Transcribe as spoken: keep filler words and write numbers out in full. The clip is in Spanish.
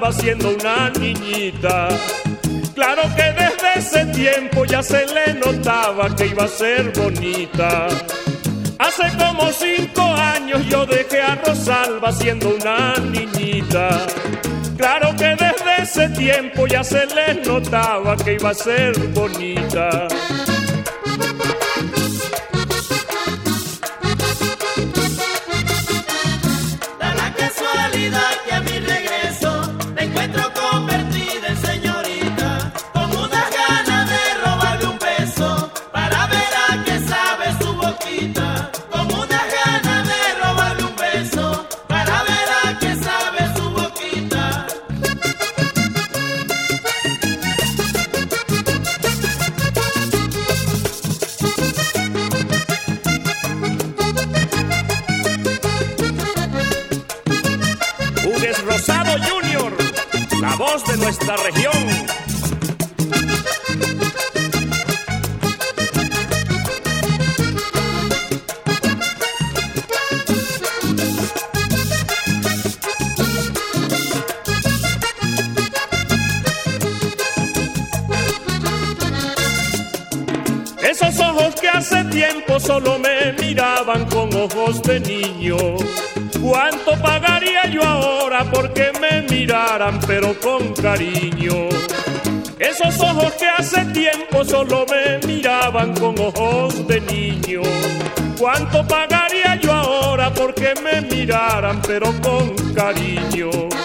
Rosalba siendo una niñita. Claro que desde ese tiempo ya se le notaba que iba a ser bonita. Hace como cinco años yo dejé a Rosalba siendo una niñita. Claro que desde ese tiempo ya se le notaba que iba a ser bonita. Da la casualidad que a mi regreso me encuentro convertida en señorita, con unas ganas de robarle un beso para ver a qué sabe su boquita. Con unas ganas de robarle un beso para ver a qué sabe su boquita. Hugues Rosado junior, la voz de nuestra región. Esos ojos que hace tiempo solo me miraban con ojos de niño. ¿Cuánto pagaría yo ahora porque me miraran pero con cariño? Esos ojos que hace tiempo solo me miraban con ojos de niño. ¿Cuánto pagaría yo ahora porque me miraran pero con cariño?